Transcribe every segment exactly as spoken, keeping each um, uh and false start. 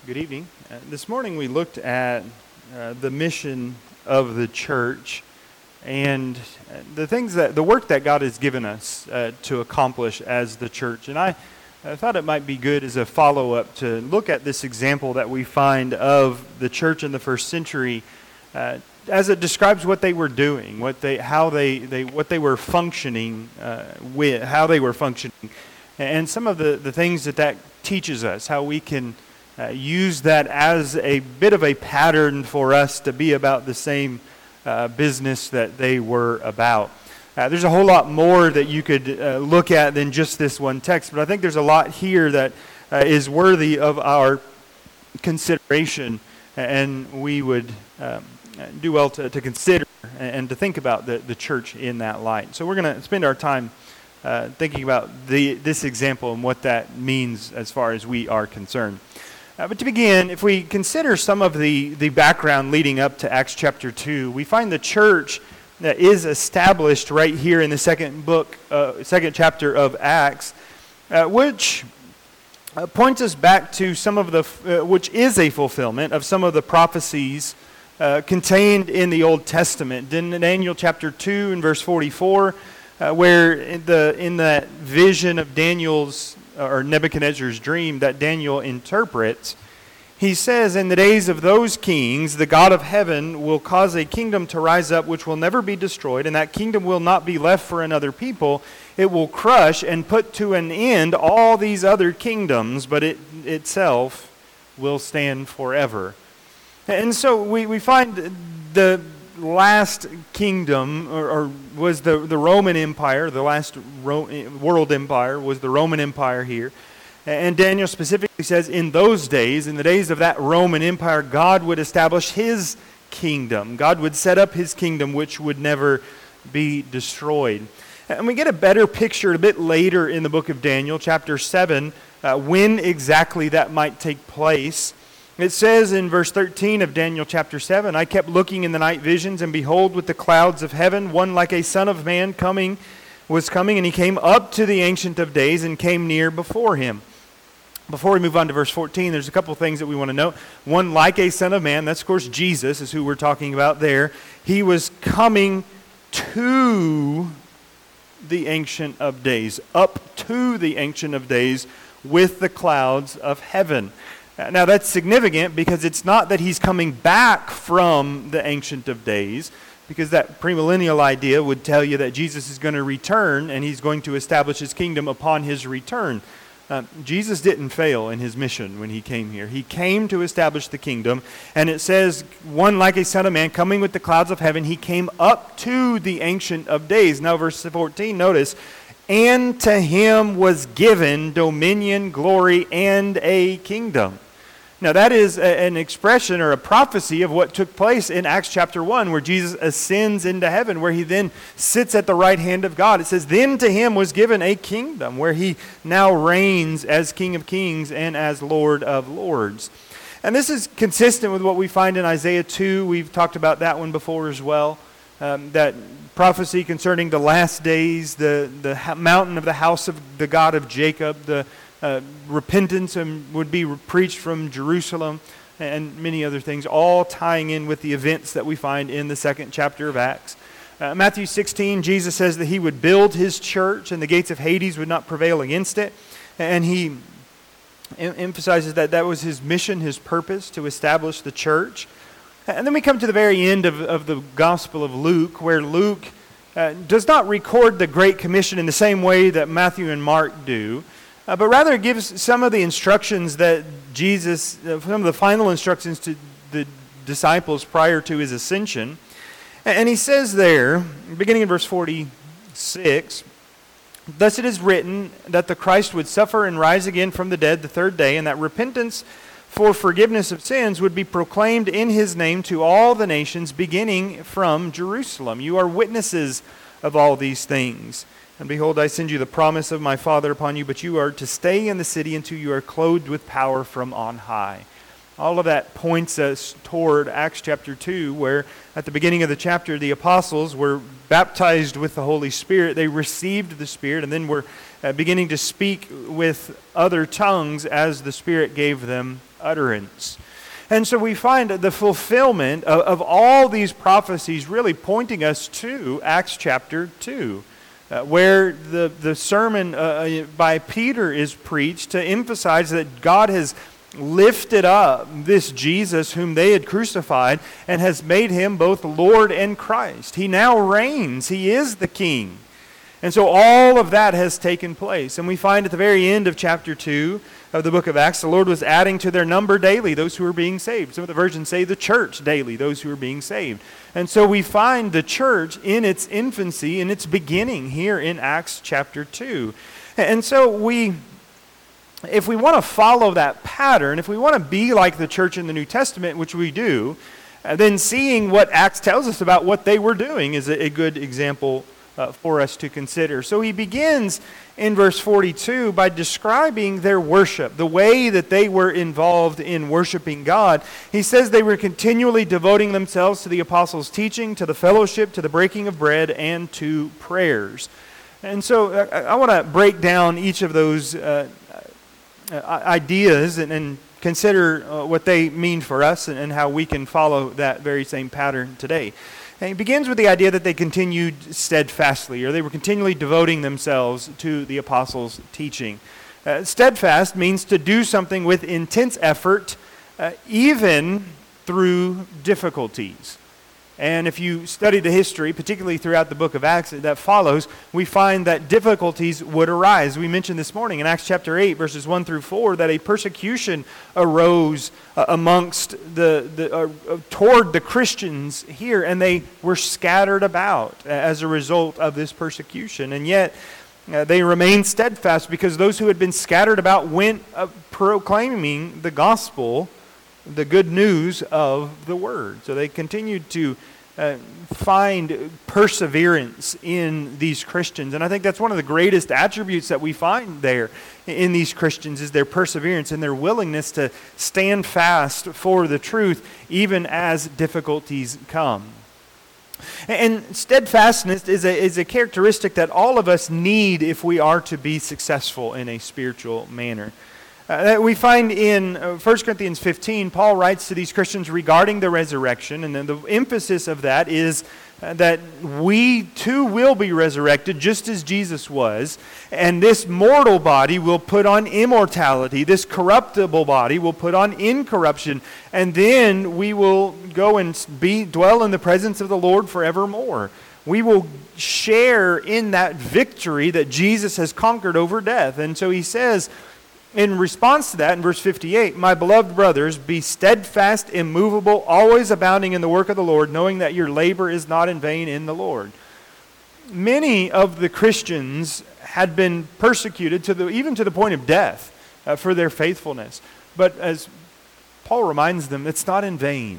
Good evening. Uh, this morning we looked at uh, the mission of the church and uh, the things that the work that God has given us uh, to accomplish as the church. And I, I thought it might be good as a follow-up to look at this example that we find of the church in the first century uh, as it describes what they were doing, what they, how they, they what they were functioning uh, with, how they were functioning, and some of the, the things that that teaches us, how we can Uh, use that as a bit of a pattern for us to be about the same uh, business that they were about. Uh, there's a whole lot more that you could uh, look at than just this one text, but I think there's a lot here that uh, is worthy of our consideration, and we would um, do well to, to consider and to think about the, the church in that light. So we're going to spend our time uh, thinking about the, this example and what that means as far as we are concerned. Uh, but to begin, if we consider some of the, the background leading up to Acts chapter two, we find the church that is established right here in the second book, uh, second chapter of Acts, uh, which uh, points us back to some of the, uh, which is a fulfillment of some of the prophecies uh, contained in the Old Testament. In Daniel chapter two and verse forty-four, uh, where in the in that vision of Daniel's or Nebuchadnezzar's dream that Daniel interprets, he says, "In the days of those kings, the God of heaven will cause a kingdom to rise up which will never be destroyed, and that kingdom will not be left for another people. It will crush and put to an end all these other kingdoms, but it itself will stand forever." And so we, we find the last kingdom, or, or was the, the Roman Empire, the last Ro- world empire was the Roman Empire here. And Daniel specifically says, in those days, in the days of that Roman Empire, God would establish his kingdom. God would set up his kingdom, which would never be destroyed. And we get a better picture a bit later in the book of Daniel, chapter seven, uh, when exactly that might take place. It says in verse thirteen of Daniel chapter seven, "I kept looking in the night visions, and behold, with the clouds of heaven, one like a son of man coming was coming, and he came up to the Ancient of Days and came near before him." Before we move on to verse fourteen, there's a couple of things that we want to note. One like a son of man, that's of course Jesus is who we're talking about there. He was coming to the Ancient of Days, up to the Ancient of Days with the clouds of heaven. Now that's significant because it's not that he's coming back from the Ancient of Days, because that premillennial idea would tell you that Jesus is going to return and he's going to establish his kingdom upon his return. Uh, Jesus didn't fail in his mission when he came here. He came to establish the kingdom, and it says, one like a son of man coming with the clouds of heaven, he came up to the Ancient of Days. Now verse fourteen, notice, "And to him was given dominion, glory, and a kingdom." Now that is a, an expression or a prophecy of what took place in Acts chapter one, where Jesus ascends into heaven, where he then sits at the right hand of God. It says, "Then to him was given a kingdom," where he now reigns as King of Kings and as Lord of Lords. And this is consistent with what we find in Isaiah two. We've talked about that one before as well. Um, that prophecy concerning the last days, the, the ha- mountain of the house of the God of Jacob, the Uh, repentance and would be preached from Jerusalem, and many other things, all tying in with the events that we find in the second chapter of Acts. Uh, Matthew sixteen, Jesus says that he would build his church and the gates of Hades would not prevail against it. And he em- emphasizes that that was his mission, his purpose, to establish the church. And then we come to the very end of, of the Gospel of Luke, where Luke uh, does not record the Great Commission in the same way that Matthew and Mark do. Uh, but rather it gives some of the instructions that Jesus, uh, some of the final instructions to the disciples prior to his ascension. And, and he says there, beginning in verse forty-six, "Thus it is written that the Christ would suffer and rise again from the dead the third day, and that repentance for forgiveness of sins would be proclaimed in his name to all the nations, beginning from Jerusalem. You are witnesses of all these things. And behold, I send you the promise of my Father upon you, but you are to stay in the city until you are clothed with power from on high." All of that points us toward Acts chapter two, where at the beginning of the chapter, the apostles were baptized with the Holy Spirit. They received the Spirit, and then were uh, beginning to speak with other tongues as the Spirit gave them utterance. And so we find the fulfillment of, of all these prophecies really pointing us to Acts chapter two, uh, where the, the sermon uh, by Peter is preached to emphasize that God has lifted up this Jesus whom they had crucified and has made him both Lord and Christ. He now reigns. He is the King. And so all of that has taken place. And we find at the very end of chapter two of the book of Acts, the Lord was adding to their number daily those who were being saved. Some of the versions say the church daily, those who are being saved. And so we find the church in its infancy, in its beginning here in Acts chapter two. And so we, if we want to follow that pattern, if we want to be like the church in the New Testament, which we do, then seeing what Acts tells us about what they were doing is a, a good example Uh, for us to consider. So he begins in verse forty-two by describing their worship, the way that they were involved in worshiping God. He says they were continually devoting themselves to the apostles' teaching, to the fellowship, to the breaking of bread, and to prayers. And so uh, I want to break down each of those uh, uh, ideas and, and consider uh, what they mean for us and, and how we can follow that very same pattern today. And it begins with the idea that they continued steadfastly, or they were continually devoting themselves to the apostles' teaching. Uh, steadfast means to do something with intense effort, uh, even through difficulties. And if you study the history, particularly throughout the book of Acts that follows, we find that difficulties would arise. We mentioned this morning in Acts chapter eight, verses one through four, that a persecution arose uh, amongst the, the uh, toward the Christians here, and they were scattered about as a result of this persecution. And yet, uh, they remained steadfast because those who had been scattered about went uh, proclaiming the gospel, the good news of the word. So they continued to uh, find perseverance in these Christians. And I think that's one of the greatest attributes that we find there in these Christians is their perseverance and their willingness to stand fast for the truth even as difficulties come. And steadfastness is a, is a characteristic that all of us need if we are to be successful in a spiritual manner. Uh, we find in uh, First Corinthians fifteen, Paul writes to these Christians regarding the resurrection, and then the emphasis of that is uh, that we too will be resurrected just as Jesus was, and this mortal body will put on immortality, this corruptible body will put on incorruption, and then we will go and be dwell in the presence of the Lord forevermore. We will share in that victory that Jesus has conquered over death. And so he says, in response to that, in verse fifty-eight, "My beloved brothers, be steadfast, immovable, always abounding in the work of the Lord, knowing that your labor is not in vain in the Lord." Many of the Christians had been persecuted, to the, even to the point of death, uh, for their faithfulness. But as Paul reminds them, it's not in vain.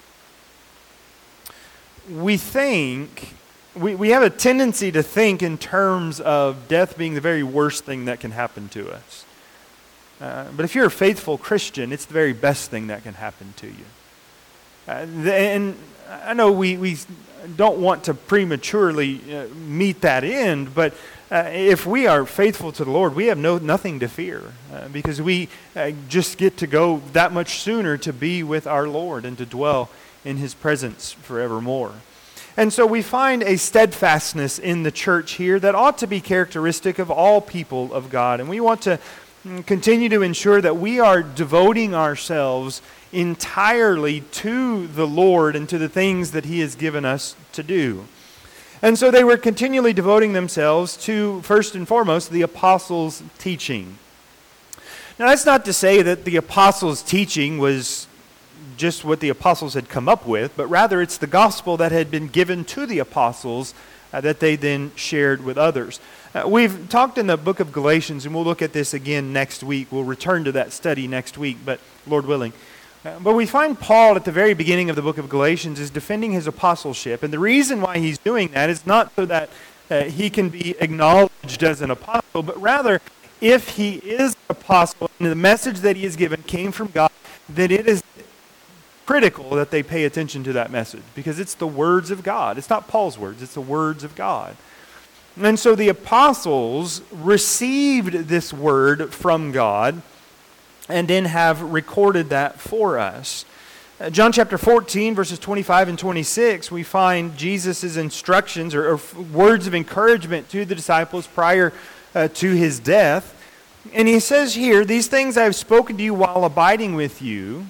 We think, we, we have a tendency to think in terms of death being the very worst thing that can happen to us. Uh, but if you're a faithful Christian, it's the very best thing that can happen to you. Uh, the, and I know we, we don't want to prematurely uh, meet that end, but uh, if we are faithful to the Lord, we have no nothing to fear uh, because we uh, just get to go that much sooner to be with our Lord and to dwell in His presence forevermore. And so we find a steadfastness in the church here that ought to be characteristic of all people of God. And we want to continue to ensure that we are devoting ourselves entirely to the Lord and to the things that He has given us to do. And so they were continually devoting themselves to, first and foremost, the apostles' teaching. Now, that's not to say that the apostles' teaching was just what the apostles had come up with, but rather it's the gospel that had been given to the apostles uh, that they then shared with others. Uh, we've talked in the book of Galatians, and we'll look at this again next week. We'll return to that study next week, but Lord willing. Uh, but we find Paul at the very beginning of the book of Galatians is defending his apostleship. And the reason why he's doing that is not so that uh, he can be acknowledged as an apostle, but rather if he is an apostle and the message that he has given came from God, then it is critical that they pay attention to that message because it's the words of God. It's not Paul's words, it's the words of God. And so the apostles received this word from God, and then have recorded that for us. Uh, John chapter fourteen, verses twenty-five and twenty-six, we find Jesus' instructions or, or words of encouragement to the disciples prior uh, to his death. And he says here, "These things I have spoken to you while abiding with you.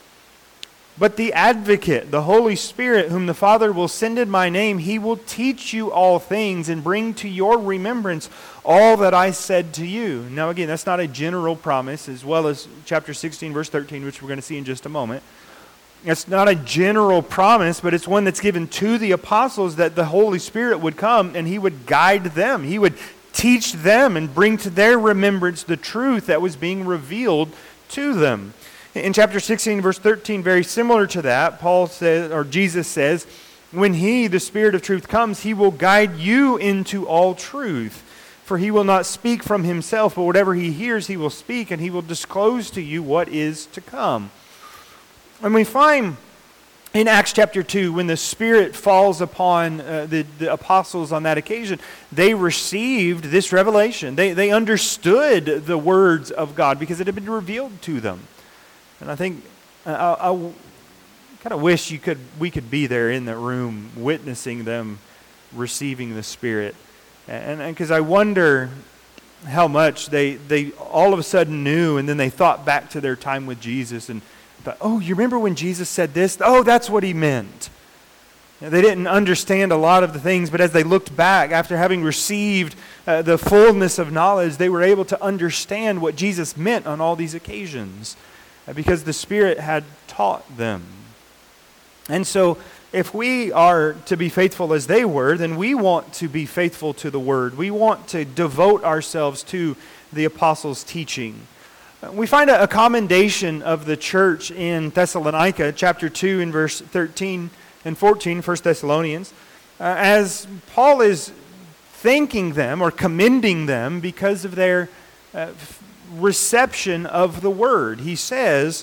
But the Advocate, the Holy Spirit, whom the Father will send in my name, he will teach you all things and bring to your remembrance all that I said to you." Now again, that's not a general promise, as well as chapter sixteen, verse thirteen, which we're going to see in just a moment. It's not a general promise, but it's one that's given to the apostles, that the Holy Spirit would come and he would guide them. He would teach them and bring to their remembrance the truth that was being revealed to them. In chapter sixteen, verse thirteen, very similar to that, Paul says, or Jesus says, "When he, the Spirit of truth, comes, he will guide you into all truth. For he will not speak from himself, but whatever he hears, he will speak, and he will disclose to you what is to come." And we find in Acts chapter two, when the Spirit falls upon uh, the, the apostles on that occasion, they received this revelation. They, they understood the words of God because it had been revealed to them. And I think uh, I, I kind of wish you could we could be there in that room witnessing them receiving the Spirit. And because I wonder how much they, they all of a sudden knew, and then they thought back to their time with Jesus and thought, "Oh, you remember when Jesus said this? Oh, that's what he meant." Now, they didn't understand a lot of the things, but as they looked back, after having received uh, the fullness of knowledge, they were able to understand what Jesus meant on all these occasions, uh, because the Spirit had taught them. And so, if we are to be faithful as they were, then we want to be faithful to the Word. We want to devote ourselves to the apostles' teaching. We find a, a commendation of the church in Thessalonica, chapter two, in verse thirteen and fourteen, First Thessalonians, uh, as Paul is thanking them or commending them because of their uh, reception of the Word. He says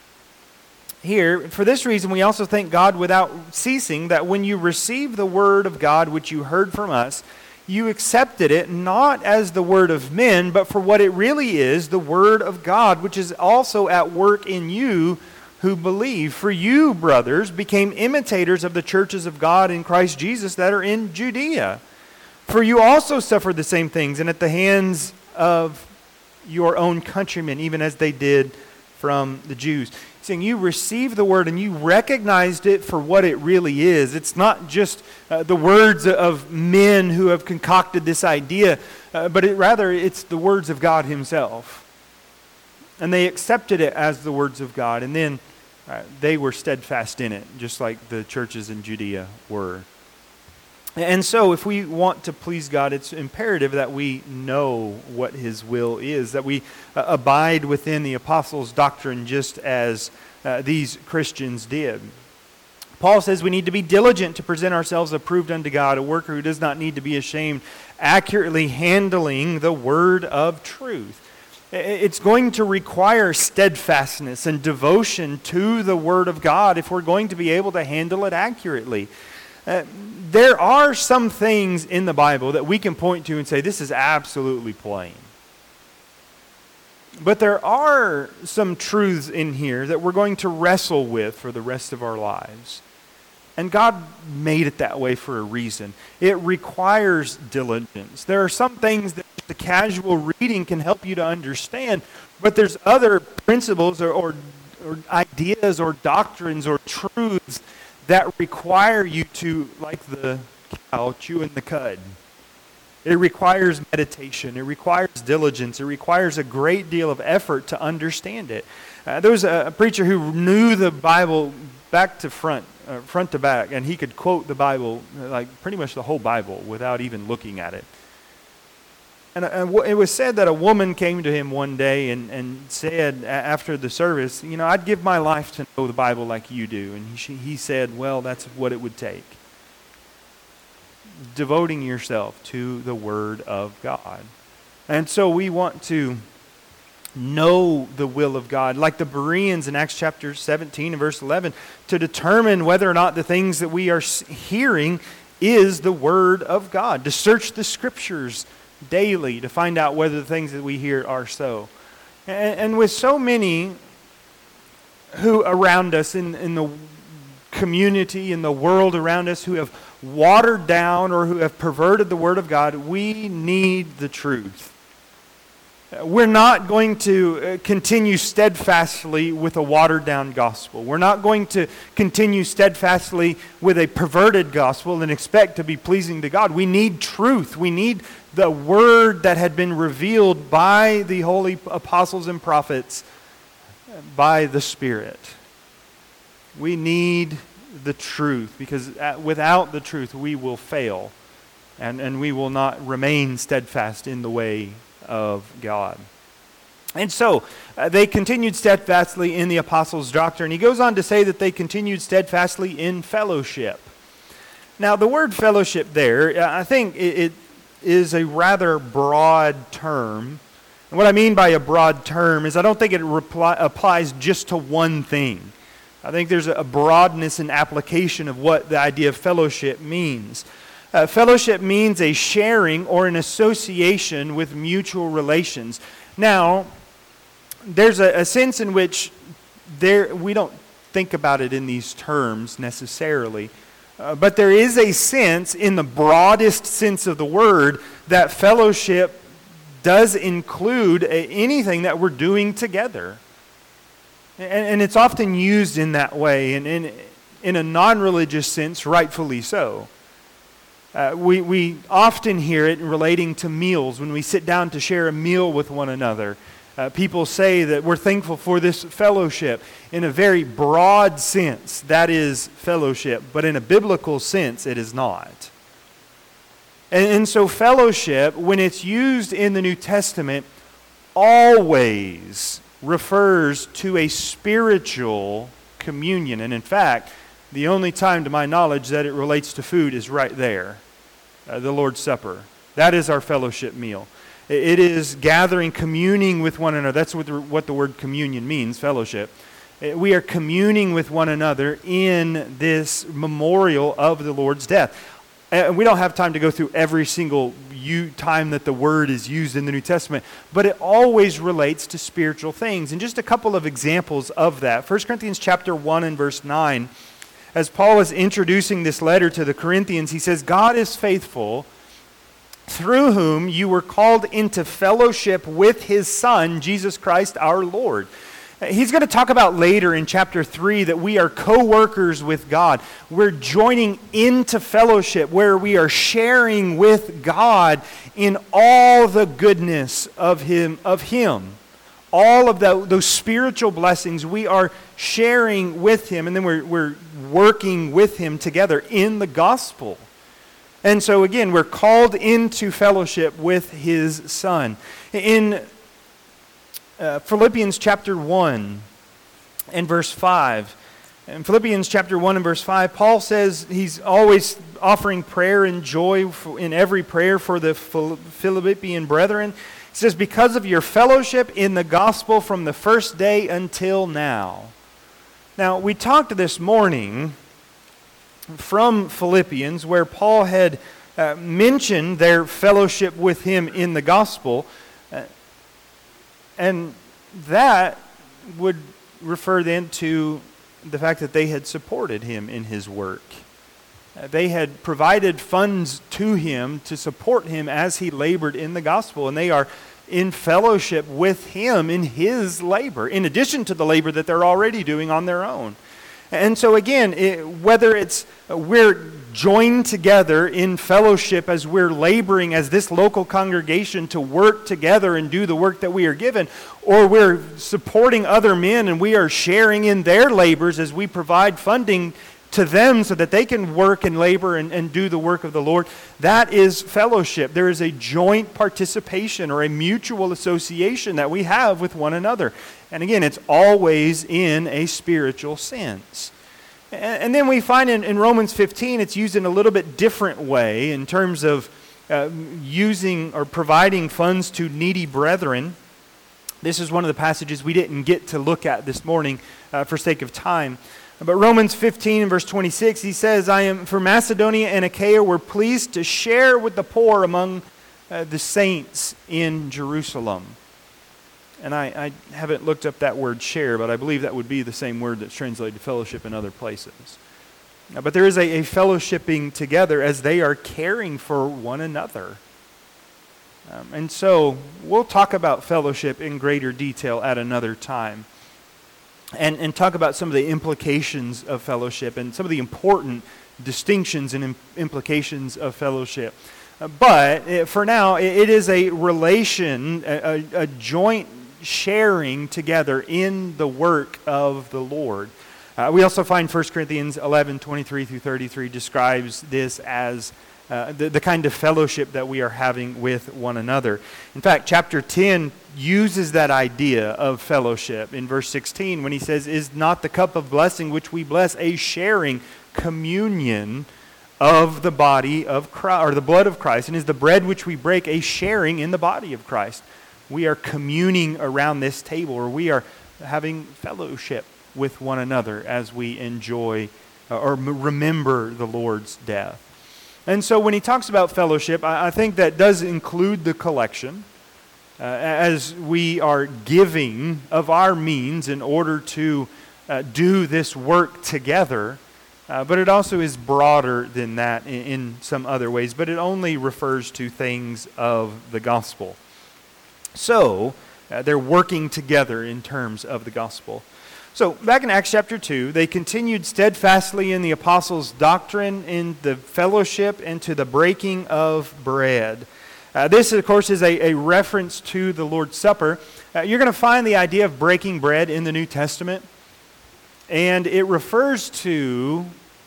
here, "For this reason we also thank God without ceasing, that when you received the word of God which you heard from us, you accepted it not as the word of men, but for what it really is, the word of God, which is also at work in you who believe. For you, brothers, became imitators of the churches of God in Christ Jesus that are in Judea. For you also suffered the same things, and at the hands of your own countrymen, even as they did from the Jews." Saying you received the word and you recognized it for what it really is. It's not just uh, the words of men who have concocted this idea, uh, but it, rather it's the words of God himself. And they accepted it as the words of God, and then uh, they were steadfast in it, just like the churches in Judea were. And so if we want to please God, it's imperative that we know what his will is, that we uh, abide within the apostles' doctrine just as uh, these Christians did. Paul says we need to be diligent to present ourselves approved unto God, a worker who does not need to be ashamed, accurately handling the word of truth. It's going to require steadfastness and devotion to the word of God if we're going to be able to handle it accurately. Uh, there are some things in the Bible that we can point to and say, this is absolutely plain. But there are some truths in here that we're going to wrestle with for the rest of our lives. And God made it that way for a reason. It requires diligence. There are some things that the casual reading can help you to understand, but there's other principles or, or, or ideas or doctrines or truths that require you to, like the cow chewing the cud. It requires meditation. It requires diligence. It requires a great deal of effort to understand it. Uh, there was a, a preacher who knew the Bible back to front, uh, front to back, and he could quote the Bible, like pretty much the whole Bible, without even looking at it. And uh, it was said that a woman came to him one day and, and said after the service, you know, I'd give my life to know the Bible like you do. And he, he said, well, that's what it would take. Devoting yourself to the Word of God. And so we want to know the will of God, like the Bereans in Acts chapter seventeen and verse eleven, to determine whether or not the things that we are hearing is the Word of God, to search the Scriptures daily to find out whether the things that we hear are so. And, and with so many who around us in, in the community, in the world around us, who have watered down or who have perverted the Word of God, we need the truth. We're not going to continue steadfastly with a watered-down gospel. We're not going to continue steadfastly with a perverted gospel and expect to be pleasing to God. We need truth. We need the Word that had been revealed by the holy apostles and prophets by the Spirit. We need the truth, because without the truth we will fail and, and we will not remain steadfast in the way of God. And so uh, they continued steadfastly in the apostles' doctrine. He goes on to say that they continued steadfastly in fellowship. Now the word fellowship there, I think it, it is a rather broad term. And what I mean by a broad term is I don't think it reply, applies just to one thing. I think there's a broadness and application of what the idea of fellowship means. Uh, fellowship means a sharing or an association with mutual relations. Now, there's a, a sense in which there we don't think about it in these terms necessarily, uh, but there is a sense, in the broadest sense of the word, that fellowship does include a, anything that we're doing together. And, and it's often used in that way, and in, in a non-religious sense, rightfully so. Uh, we, we often hear it relating to meals. When we sit down to share a meal with one another, uh, people say that we're thankful for this fellowship. In a very broad sense, that is fellowship. But in a biblical sense, it is not. And, and so fellowship, when it's used in the New Testament, always refers to a spiritual communion. And in fact, the only time, to my knowledge, that it relates to food is right there, uh, the Lord's Supper. That is our fellowship meal. It is gathering, communing with one another. That's what the, what the word communion means, fellowship. We are communing with one another in this memorial of the Lord's death. And we don't have time to go through every single time that the word is used in the New Testament, but it always relates to spiritual things. And just a couple of examples of that. First Corinthians chapter one and verse nine. As Paul is introducing this letter to the Corinthians, he says, God is faithful, through whom you were called into fellowship with His Son, Jesus Christ our Lord. He's going to talk about later in chapter three that we are co-workers with God. We're joining into fellowship where we are sharing with God in all the goodness of Him, of Him. All of the, those spiritual blessings we are sharing with Him, and then we're, we're working with Him together in the gospel. And so again, we're called into fellowship with His Son. In uh, Philippians chapter one and verse five, in Philippians chapter one and verse five, Paul says he's always offering prayer and joy in every prayer for the Philippian brethren. He says, because of your fellowship in the gospel from the first day until now. Now, we talked this morning from Philippians where Paul had uh, mentioned their fellowship with him in the gospel. Uh, and that would refer then to the fact that they had supported him in his work. Uh, they had provided funds to him to support him as he labored in the gospel, and they are in fellowship with him in his labor, in addition to the labor that they're already doing on their own. And so again, it, whether it's uh, we're joined together in fellowship as we're laboring as this local congregation to work together and do the work that we are given, or we're supporting other men and we are sharing in their labors as we provide funding to them so that they can work and labor and, and do the work of the Lord, that is fellowship. There is a joint participation or a mutual association that we have with one another. And again, it's always in a spiritual sense. And, and then we find in, in Romans fifteen, it's used in a little bit different way in terms of uh, using or providing funds to needy brethren. This is one of the passages we didn't get to look at this morning uh, for sake of time. But Romans fifteen and verse twenty-six, he says, I am for Macedonia and Achaia were pleased to share with the poor among uh, the saints in Jerusalem. And I, I haven't looked up that word share, but I believe that would be the same word that's translated fellowship in other places. Uh, But there is a, a fellowshipping together as they are caring for one another. Um, and so we'll talk about fellowship in greater detail at another time. And, and talk about some of the implications of fellowship and some of the important distinctions and im- implications of fellowship. Uh, but uh, for now, it, it is a relation, a, a, a joint sharing together in the work of the Lord. Uh, we also find First Corinthians eleven, twenty-three through thirty-three describes this as uh, the, the kind of fellowship that we are having with one another. In fact, chapter ten uses that idea of fellowship in verse sixteen when he says, "Is not the cup of blessing which we bless a sharing communion of the body of Christ, or the blood of Christ, and is the bread which we break a sharing in the body of Christ?" We are communing around this table, or we are having fellowship with one another as we enjoy uh, or m- remember the Lord's death. And so when he talks about fellowship, I, I think that does include the collection, uh, as we are giving of our means in order to uh, do this work together. Uh, but it also is broader than that in, in some other ways, but it only refers to things of the gospel. So, uh, they're working together in terms of the gospel. So, back in Acts chapter two, they continued steadfastly in the apostles' doctrine, in the fellowship, and to the breaking of bread. Uh, this, of course, is a, a reference to the Lord's Supper. Uh, you're going to find the idea of breaking bread in the New Testament, and it refers to,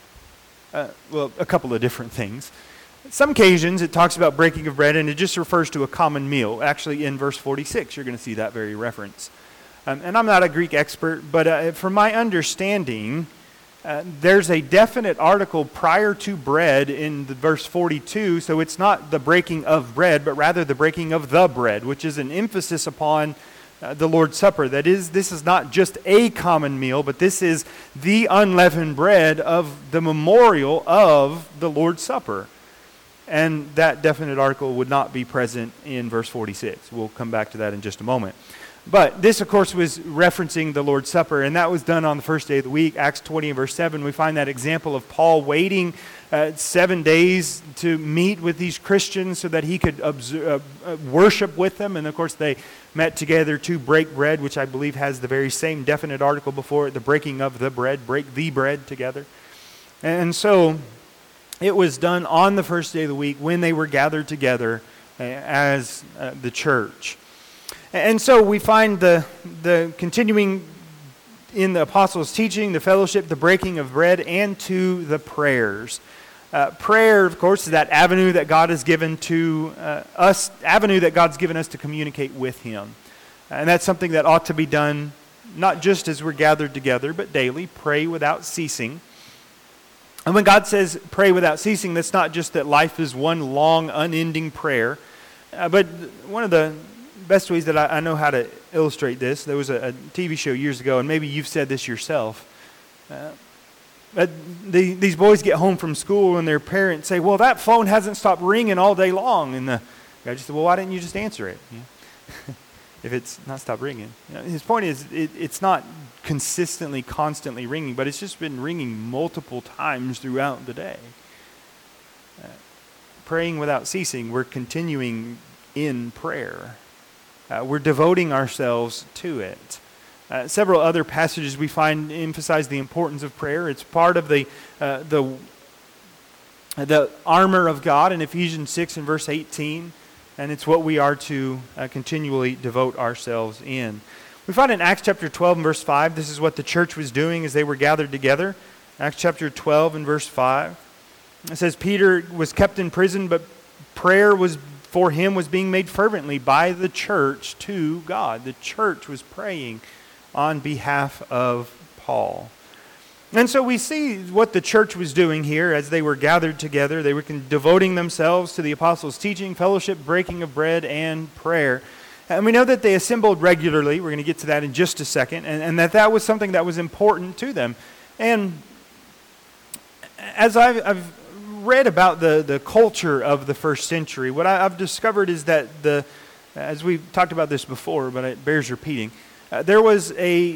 uh, well, a couple of different things. Some occasions it talks about breaking of bread and it just refers to a common meal. Actually, in verse forty-six, you're going to see that very reference. Um, and I'm not a Greek expert, but uh, from my understanding, uh, there's a definite article prior to bread in the verse forty-two, so it's not the breaking of bread, but rather the breaking of the bread, which is an emphasis upon uh, the Lord's Supper. That is, this is not just a common meal, but this is the unleavened bread of the memorial of the Lord's Supper. And that definite article would not be present in verse forty-six. We'll come back to that in just a moment. But this, of course, was referencing the Lord's Supper, and that was done on the first day of the week. Acts twenty and verse seven, we find that example of Paul waiting uh, seven days to meet with these Christians so that he could observe, uh, worship with them. And, of course, they met together to break bread, which I believe has the very same definite article before it, the breaking of the bread, break the bread together. And so it was done on the first day of the week when they were gathered together uh, as uh, the church. And so we find the the continuing in the apostles' teaching, the fellowship, the breaking of bread, and to the prayers. Uh, prayer, of course, is that avenue that God has given to uh, us, avenue that God's given us to communicate with Him. And that's something that ought to be done not just as we're gathered together, but daily. Pray without ceasing. And when God says pray without ceasing, that's not just that life is one long, unending prayer. Uh, but one of the best ways that I, I know how to illustrate this, there was a, a T V show years ago, and maybe you've said this yourself. Uh, but the, these boys get home from school, and their parents say, "Well, that phone hasn't stopped ringing all day long." And the guy just said, "Well, why didn't you just answer it? You know? If it's not stopped ringing." You know, his point is, it, it's not consistently, constantly ringing, but it's just been ringing multiple times throughout the day. Uh, praying without ceasing, we're continuing in prayer. Uh, we're devoting ourselves to it. Uh, several other passages we find emphasize the importance of prayer. It's part of the uh, the the armor of God in Ephesians six and verse eighteen, and it's what we are to uh, continually devote ourselves in. We find in Acts chapter twelve and verse five, this is what the church was doing as they were gathered together. Acts chapter twelve and verse five. It says, Peter was kept in prison, but prayer was for him was being made fervently by the church to God. The church was praying on behalf of Paul. And so we see what the church was doing here as they were gathered together. They were devoting themselves to the apostles' teaching, fellowship, breaking of bread, and prayer. And we know that they assembled regularly. We're going to get to that in just a second. And, and that that was something that was important to them. And as I've, I've read about the, the culture of the first century, what I, I've discovered is that the As we've talked about this before, but it bears repeating, uh, there was a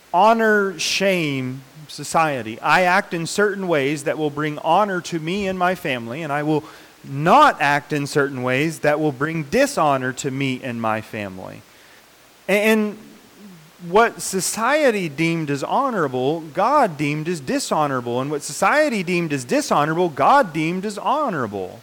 honor-shame society. I act in certain ways that will bring honor to me and my family, and I will not act in certain ways that will bring dishonor to me and my family. And what society deemed as honorable, God deemed as dishonorable. And what society deemed as dishonorable, God deemed as honorable.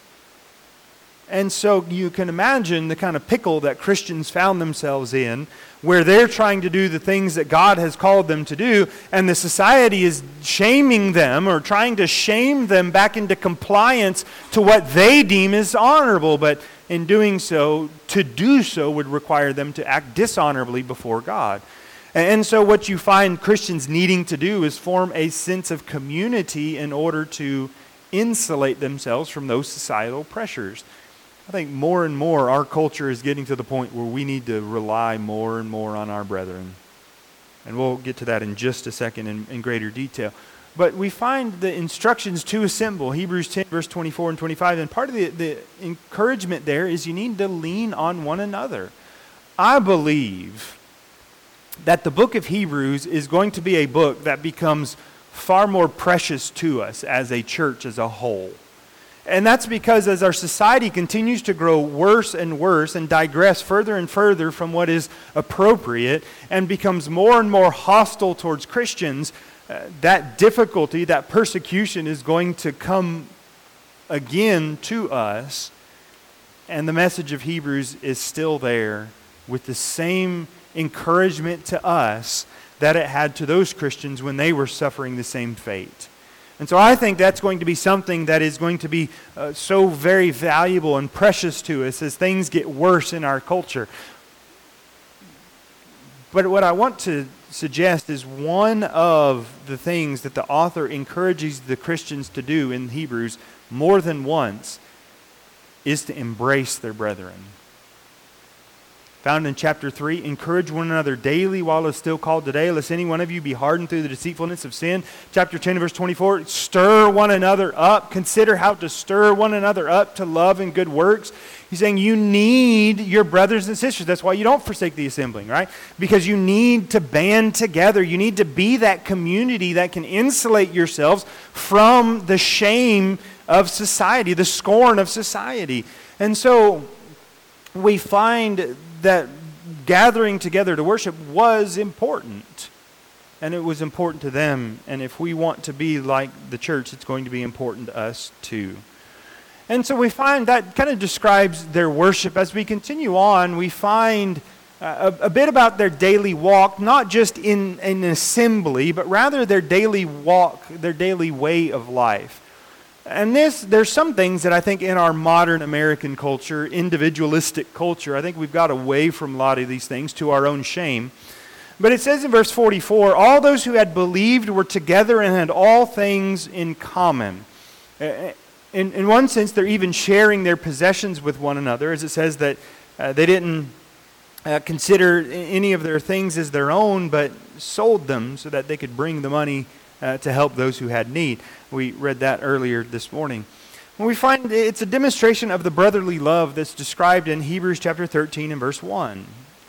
And so you can imagine the kind of pickle that Christians found themselves in, where they're trying to do the things that God has called them to do, and the society is shaming them or trying to shame them back into compliance to what they deem as honorable. But in doing so, to do so would require them to act dishonorably before God. And so what you find Christians needing to do is form a sense of community in order to insulate themselves from those societal pressures. I think more and more our culture is getting to the point where we need to rely more and more on our brethren. And we'll get to that in just a second in, in greater detail. But we find the instructions to assemble, Hebrews ten, verse twenty-four and twenty-five, and part of the, the encouragement there is you need to lean on one another. I believe that the book of Hebrews is going to be a book that becomes far more precious to us as a church as a whole. And that's because as our society continues to grow worse and worse and digress further and further from what is appropriate and becomes more and more hostile towards Christians, uh, that difficulty, that persecution is going to come again to us. And the message of Hebrews is still there with the same encouragement to us that it had to those Christians when they were suffering the same fate. And so I think that's going to be something that is going to be uh, so very valuable and precious to us as things get worse in our culture. But what I want to suggest is one of the things that the author encourages the Christians to do in Hebrews more than once is to embrace their brethren. Found in chapter three, encourage one another daily while it's still called today, lest any one of you be hardened through the deceitfulness of sin. Chapter ten, verse twenty-four, stir one another up. Consider how to stir one another up to love and good works. He's saying you need your brothers and sisters. That's why you don't forsake the assembling, right? Because you need to band together. You need to be that community that can insulate yourselves from the shame of society, the scorn of society. And so we find that gathering together to worship was important. And it was important to them. And if we want to be like the church, it's going to be important to us too. And so we find that kind of describes their worship. As we continue on, we find uh, a, a bit about their daily walk, not just in an assembly, but rather their daily walk, their daily way of life. And this, there's some things that I think in our modern American culture, individualistic culture, I think we've got away from a lot of these things to our own shame. But it says in verse forty-four, all those who had believed were together and had all things in common. In, in one sense, they're even sharing their possessions with one another, as it says that uh, they didn't uh, consider any of their things as their own, but sold them so that they could bring the money Uh, to help those who had need. We read that earlier this morning. And we find it's a demonstration of the brotherly love that's described in Hebrews chapter thirteen and verse one.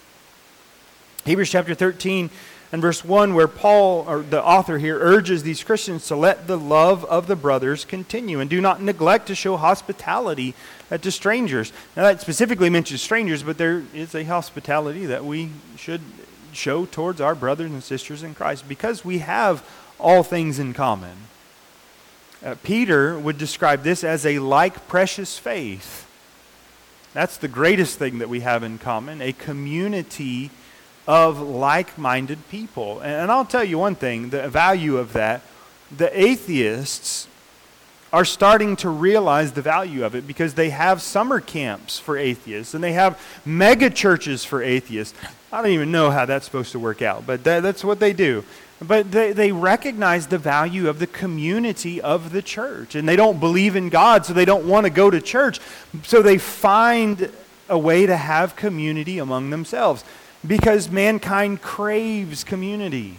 Hebrews chapter thirteen and verse one, where Paul, or the author here, urges these Christians to let the love of the brothers continue and do not neglect to show hospitality uh, to strangers. Now that specifically mentions strangers, but there is a hospitality that we should show towards our brothers and sisters in Christ because we have all things in common. Uh, Peter would describe this as a like precious faith. That's the greatest thing that we have in common, a community of like-minded people. And, and I'll tell you one thing, the value of that, the atheists are starting to realize the value of it because they have summer camps for atheists and they have mega churches for atheists. I don't even know how that's supposed to work out, but that, that's what they do. But they, they recognize the value of the community of the church. And they don't believe in God, so they don't want to go to church. So they find a way to have community among themselves because mankind craves community.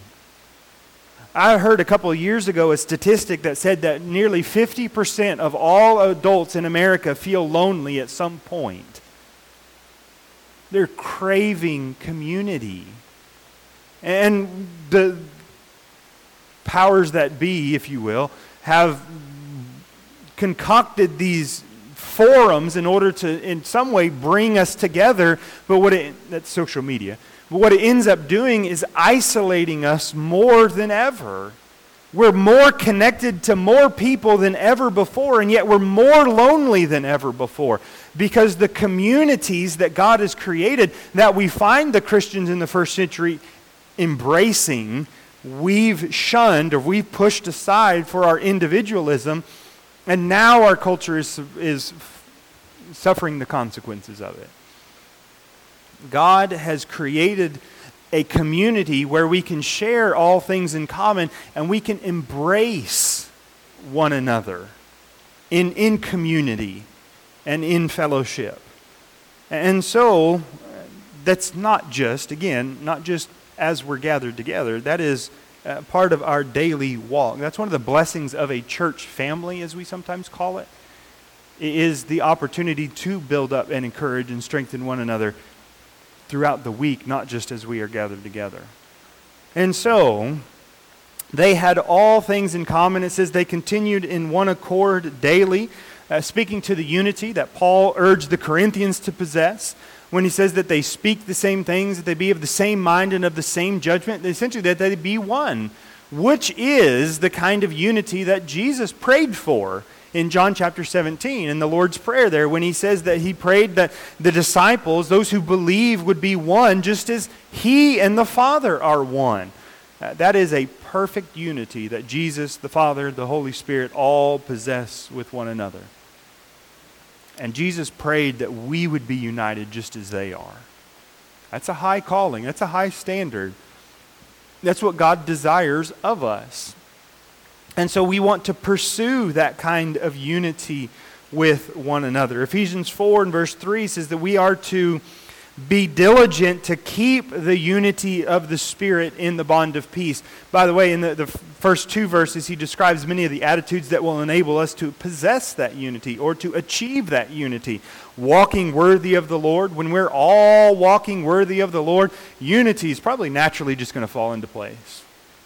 I heard a couple of years ago a statistic that said that nearly fifty percent of all adults in America feel lonely at some point. They're craving community. And the powers that be, if you will, have concocted these forums in order to, in some way, bring us together. But what it, that's social media. But what it ends up doing is isolating us more than ever. We're more connected to more people than ever before, and yet we're more lonely than ever before. Because the communities that God has created, that we find the Christians in the first century embracing, we've shunned or we've pushed aside for our individualism, and now our culture is, is suffering the consequences of it. God has created a community where we can share all things in common and we can embrace one another in, in community and in fellowship. And so, that's not just, again, not just as we're gathered together. That is uh, part of our daily walk. That's one of the blessings of a church family, as we sometimes call it, is the opportunity to build up and encourage and strengthen one another throughout the week, not just as we are gathered together. And so, they had all things in common. It says they continued in one accord daily, uh, speaking to the unity that Paul urged the Corinthians to possess. When he says that they speak the same things, that they be of the same mind and of the same judgment, essentially that they be one, which is the kind of unity that Jesus prayed for in John chapter seventeen, in the Lord's Prayer there, when he says that he prayed that the disciples, those who believe, would be one, just as he and the Father are one. Uh, that is a perfect unity that Jesus, the Father, the Holy Spirit all possess with one another. And Jesus prayed that we would be united just as they are. That's a high calling. That's a high standard. That's what God desires of us. And so we want to pursue that kind of unity with one another. Ephesians four and verse three says that we are to be diligent to keep the unity of the Spirit in the bond of peace. By the way, in the, the first two verses, he describes many of the attitudes that will enable us to possess that unity or to achieve that unity. Walking worthy of the Lord. When we're all walking worthy of the Lord, unity is probably naturally just going to fall into place.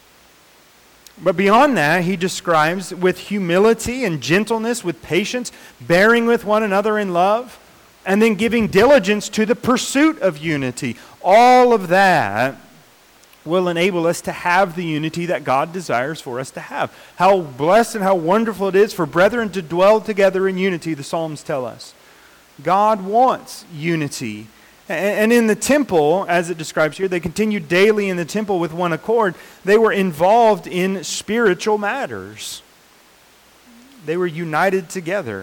But beyond that, he describes with humility and gentleness, with patience, bearing with one another in love, and then giving diligence to the pursuit of unity. All of that will enable us to have the unity that God desires for us to have. How blessed and how wonderful it is for brethren to dwell together in unity, the Psalms tell us. God wants unity. And in the temple, as it describes here, they continued daily in the temple with one accord. They were involved in spiritual matters. They were united together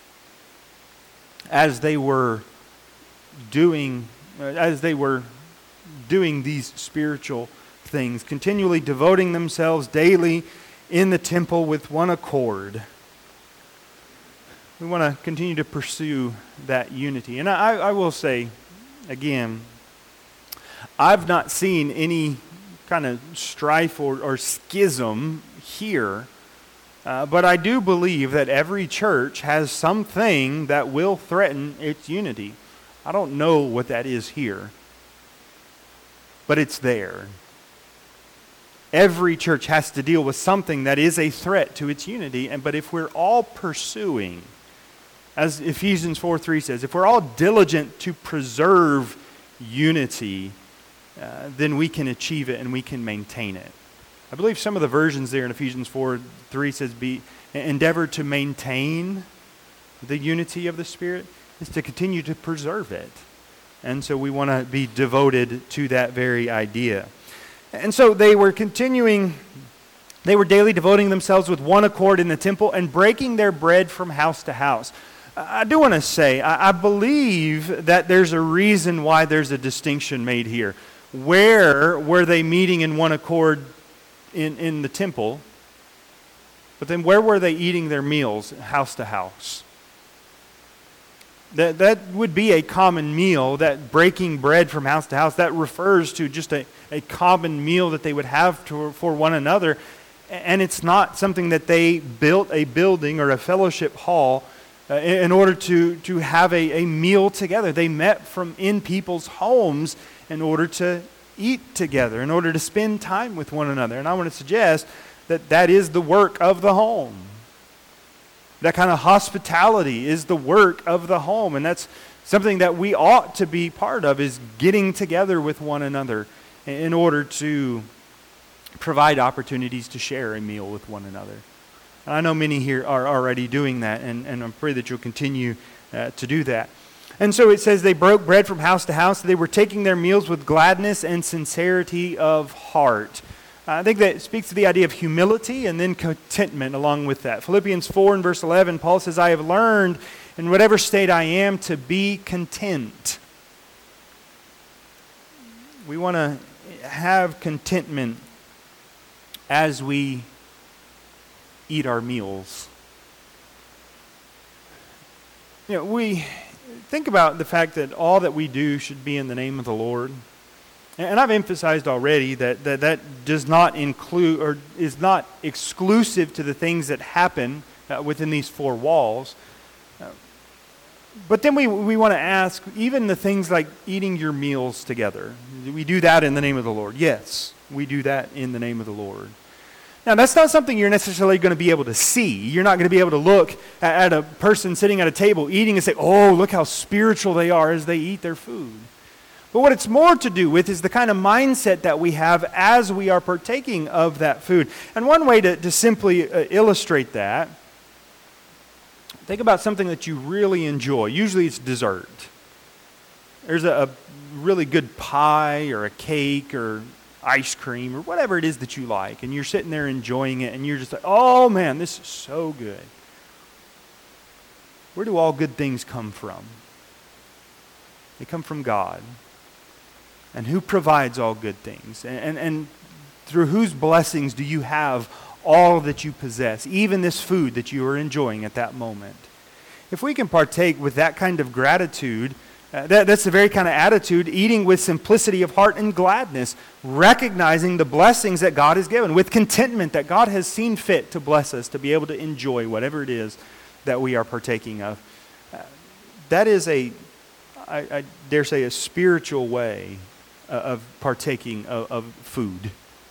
as they were doing, as they were doing these spiritual things, continually devoting themselves daily in the temple with one accord. We want to continue to pursue that unity. And I, I will say, again, I've not seen any kind of strife or, or schism here, uh, but I do believe that every church has something that will threaten its unity. I don't know what that is here, but it's there. Every church has to deal with something that is a threat to its unity, and but if we're all pursuing, as Ephesians four three says, if we're all diligent to preserve unity, uh, then we can achieve it and we can maintain it. I believe some of the versions there in Ephesians four three says, be endeavor to maintain the unity of the Spirit, is to continue to preserve it. And so we want to be devoted to that very idea. And so they were continuing, they were daily devoting themselves with one accord in the temple and breaking their bread from house to house. I do want to say, I believe that there's a reason why there's a distinction made here. Where were they meeting in one accord in, in the temple? But then where were they eating their meals, house to house? That, that would be a common meal, that breaking bread from house to house. That refers to just a, a common meal that they would have to, for one another. And it's not something that they built a building or a fellowship hall uh, in, in order to, to have a, a meal together. They met from in people's homes in order to eat together, in order to spend time with one another. And I want to suggest that that is the work of the home. That kind of hospitality is the work of the home. And that's something that we ought to be part of, is getting together with one another in order to provide opportunities to share a meal with one another. And I know many here are already doing that, and, and I pray that you'll continue uh, to do that. And so it says they broke bread from house to house. They were taking their meals with gladness and sincerity of heart. I think that speaks to the idea of humility and then contentment along with that. Philippians four and verse eleven, Paul says, I have learned in whatever state I am to be content. We want to have contentment as we eat our meals. You know, we think about the fact that all that we do should be in the name of the Lord. And I've emphasized already that that, that does not include or is not exclusive to the things that happen uh, within these four walls. Uh, but then we, we want to ask, even the things like eating your meals together, do we do that in the name of the Lord? Yes, we do that in the name of the Lord. Now, that's not something you're necessarily going to be able to see. You're not going to be able to look at, at a person sitting at a table eating and say, oh, look how spiritual they are as they eat their food. But what it's more to do with is the kind of mindset that we have as we are partaking of that food. And one way to, to simply uh, illustrate that, think about something that you really enjoy. Usually it's dessert. There's a, a really good pie or a cake or ice cream or whatever it is that you like, and you're sitting there enjoying it, and you're just like, oh man, this is so good. Where do all good things come from? They come from God. And who provides all good things? And, and, and through whose blessings do you have all that you possess, even this food that you are enjoying at that moment? If we can partake with that kind of gratitude, uh, that, that's the very kind of attitude, eating with simplicity of heart and gladness, recognizing the blessings that God has given, with contentment that God has seen fit to bless us, to be able to enjoy whatever it is that we are partaking of. Uh, that is a, I, I dare say, a spiritual way of partaking of, of food.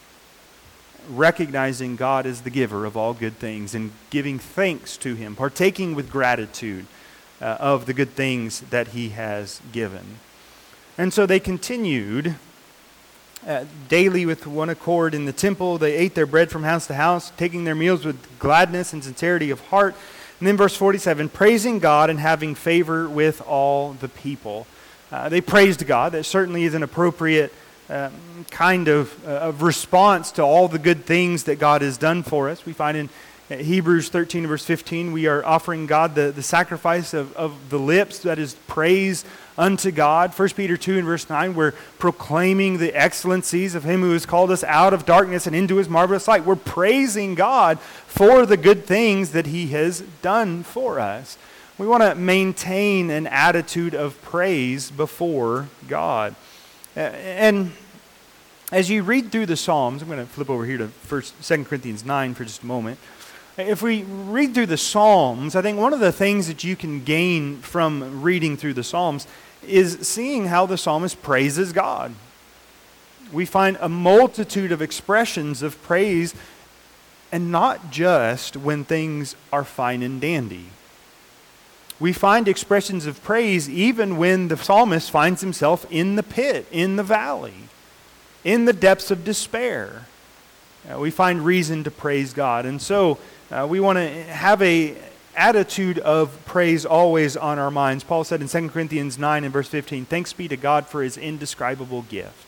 Recognizing God as the giver of all good things and giving thanks to Him, partaking with gratitude uh, of the good things that He has given. And so they continued uh, daily with one accord in the temple. They ate their bread from house to house, taking their meals with gladness and sincerity of heart. And then verse forty-seven, praising God and having favor with all the people. Uh, they praised God. That certainly is an appropriate um, kind of, uh, of response to all the good things that God has done for us. We find in uh, Hebrews thirteen, verse fifteen, we are offering God the, the sacrifice of, of the lips, that is praise unto God. First Peter two and verse nine, we're proclaiming the excellencies of Him who has called us out of darkness and into His marvelous light. We're praising God for the good things that He has done for us. We want to maintain an attitude of praise before God. Uh, and as you read through the Psalms, I'm going to flip over here to First, Second Corinthians nine for just a moment. If we read through the Psalms, I think one of the things that you can gain from reading through the Psalms is seeing how the psalmist praises God. We find a multitude of expressions of praise, and not just when things are fine and dandy. We find expressions of praise even when the psalmist finds himself in the pit, in the valley, in the depths of despair. Uh, we find reason to praise God. And so uh, we want to have a attitude of praise always on our minds. Paul said in Second Corinthians nine and verse fifteen, thanks be to God for His indescribable gift.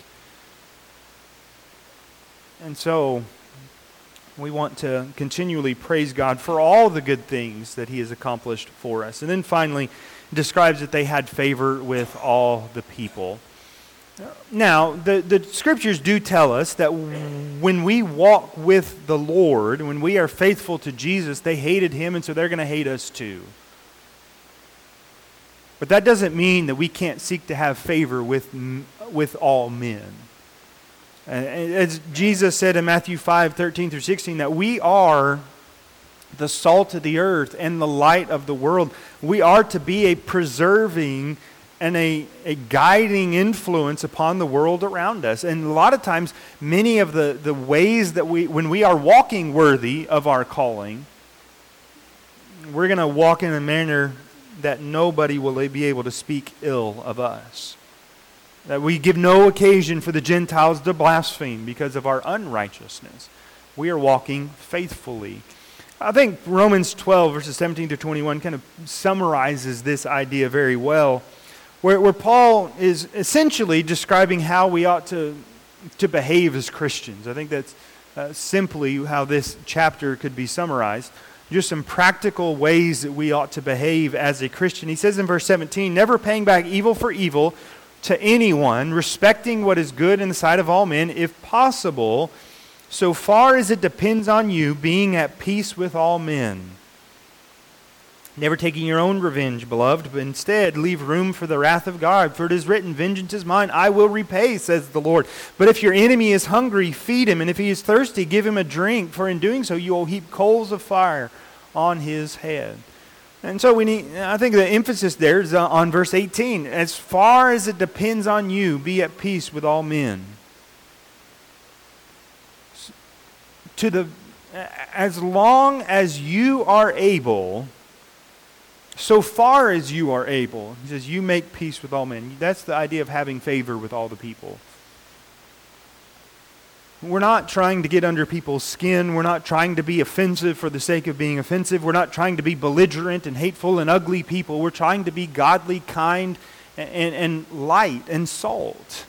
And so we want to continually praise God for all the good things that He has accomplished for us. And then finally, it describes that they had favor with all the people. Now, the, the scriptures do tell us that when we walk with the Lord, when we are faithful to Jesus, they hated Him, and so they're going to hate us too. But that doesn't mean that we can't seek to have favor with, with all men. As Jesus said in Matthew five, thirteen through sixteen, that we are the salt of the earth and the light of the world. We are to be a preserving and a, a guiding influence upon the world around us. And a lot of times, many of the, the ways that we, when we are walking worthy of our calling, we're going to walk in a manner that nobody will be able to speak ill of us. That we give no occasion for the Gentiles to blaspheme because of our unrighteousness. We are walking faithfully. I think Romans twelve, verses seventeen to twenty-one kind of summarizes this idea very well, where, where Paul is essentially describing how we ought to, to behave as Christians. I think that's uh, simply how this chapter could be summarized. Just some practical ways that we ought to behave as a Christian. He says in verse seventeen, never paying back evil for evil to anyone, respecting what is good in the sight of all men, if possible, so far as it depends on you, being at peace with all men. Never taking your own revenge, beloved, but instead leave room for the wrath of God. For it is written, vengeance is mine, I will repay, says the Lord. But if your enemy is hungry, feed him, and if he is thirsty, give him a drink, for in doing so you will heap coals of fire on his head. And so we need, I think the emphasis there is on verse eighteen. As far as it depends on you, be at peace with all men. To the, as long as you are able, so far as you are able, he says, you make peace with all men. That's the idea of having favor with all the people. We're not trying to get under people's skin. We're not trying to be offensive for the sake of being offensive. We're not trying to be belligerent and hateful and ugly people. We're trying to be godly, kind, and, and, and light and salt.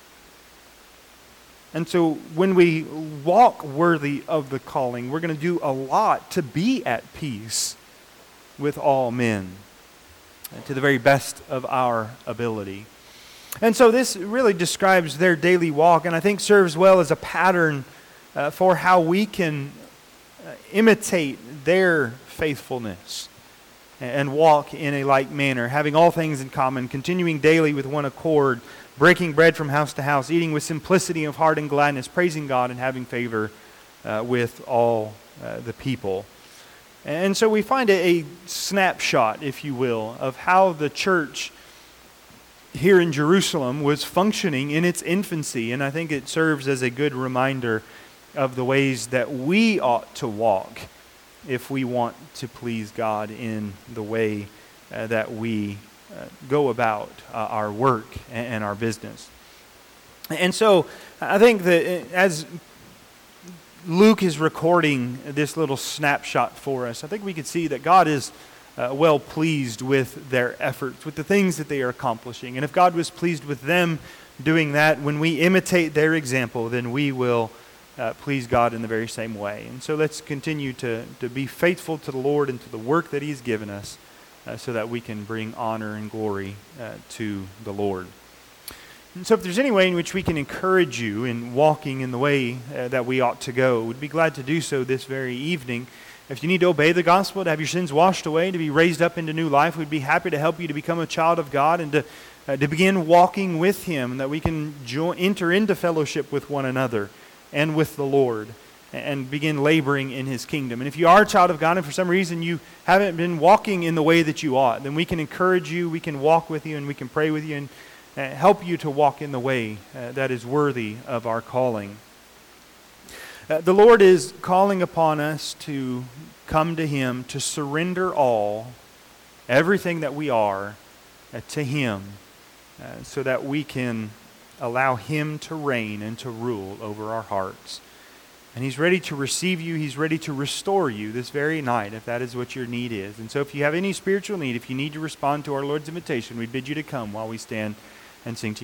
And so when we walk worthy of the calling, we're going to do a lot to be at peace with all men, to the very best of our ability. And so this really describes their daily walk, and I think serves well as a pattern uh, for how we can uh, imitate their faithfulness and walk in a like manner, having all things in common, continuing daily with one accord, breaking bread from house to house, eating with simplicity of heart and gladness, praising God and having favor uh, with all uh, the people. And so we find a, a snapshot, if you will, of how the church here in Jerusalem was functioning in its infancy. And I think it serves as a good reminder of the ways that we ought to walk if we want to please God in the way uh, that we uh, go about uh, our work and, and our business. And so I think that as Luke is recording this little snapshot for us, I think we could see that God is uh, well pleased with their efforts, with the things that they are accomplishing. And if God was pleased with them doing that, when we imitate their example, then we will uh, please God in the very same way. And so let's continue to, to be faithful to the Lord and to the work that He's given us uh, so that we can bring honor and glory uh, to the Lord. And so if there's any way in which we can encourage you in walking in the way uh, that we ought to go, we'd be glad to do so this very evening. If you need to obey the gospel, to have your sins washed away, to be raised up into new life, we'd be happy to help you to become a child of God and to, uh, to begin walking with Him, that we can join, enter into fellowship with one another and with the Lord and begin laboring in His kingdom. And if you are a child of God and for some reason you haven't been walking in the way that you ought, then we can encourage you, we can walk with you, and we can pray with you and Uh, help you to walk in the way uh, that is worthy of our calling. Uh, the Lord is calling upon us to come to Him, to surrender all, everything that we are, uh, to Him, uh, so that we can allow Him to reign and to rule over our hearts. And He's ready to receive you. He's ready to restore you this very night, if that is what your need is. And so if you have any spiritual need, if you need to respond to our Lord's invitation, we bid you to come while we stand and sing together.